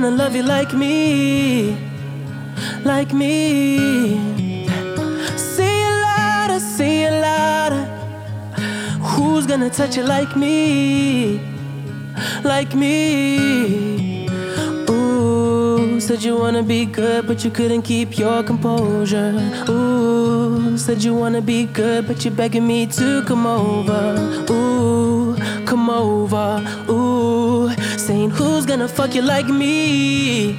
gonna love you like me? Like me? Say it louder, say it louder. Who's gonna touch you like me? Like me? Ooh, said you wanna be good, but you couldn't keep your composure. Ooh, said you wanna be good, but you're begging me to come over. Ooh, come over. Ooh, saying who's gonna fuck you like me?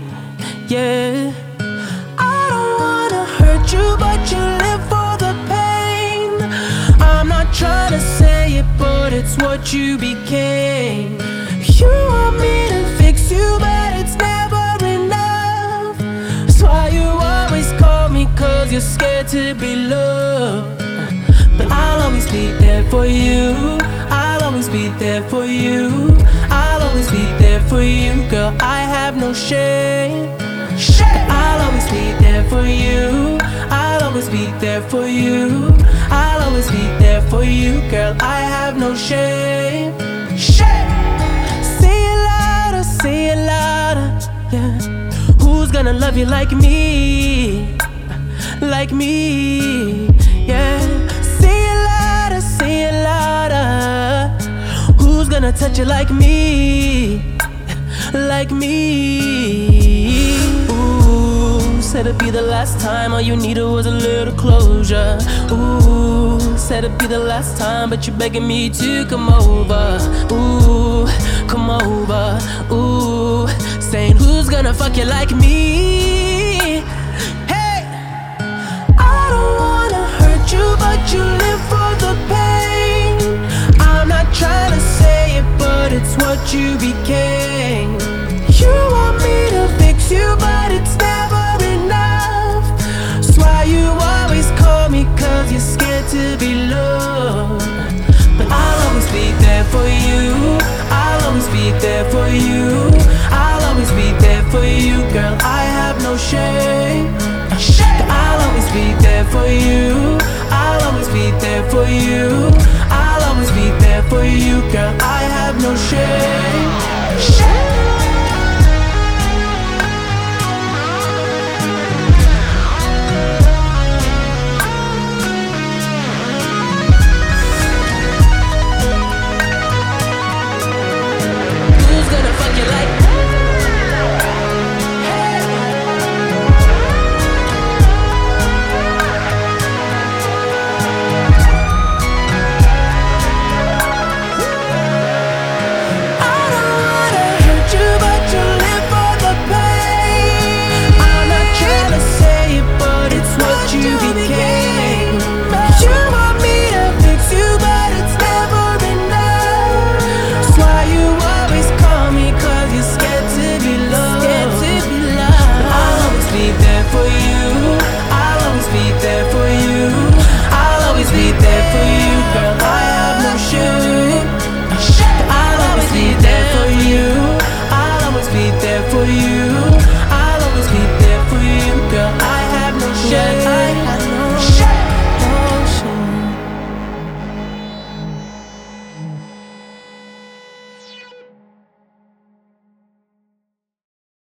Yeah. I don't wanna hurt you, but you live for the pain. I'm not trying to say it, but it's what you became. You want me to fix you, but it's never enough. That's why you always call me, cause you're scared to be loved. But I'll always be there for you. I'll always be there for you. I'll always be there for you, girl, I have no shame. I'll always be there for you. I'll always be there for you. I'll always be there for you, girl, I have no shame. Say it louder, say it louder, yeah. Who's gonna love you like me? Like me, yeah. Say it louder, say it louder. Who's gonna touch you like me? Like me? Ooh, said it'd be the last time, all you needed was a little closure. Ooh, said it'd be the last time, but you're begging me to come over. Ooh, come over. Ooh, saying who's gonna fuck you like me? Hey, I don't wanna hurt you, but you live for the pain. I'm not trying to say it, but it's what you became. You want me to fix you, but it's never enough. That's why you always call me, cause you're scared to be loved. But I'll always be there for you. I'll always be there for you. I'll always be there for you, girl, I have no shame. I'll always be there for you. I'll always be there for you. I'll always be there for you, girl, I have no shame.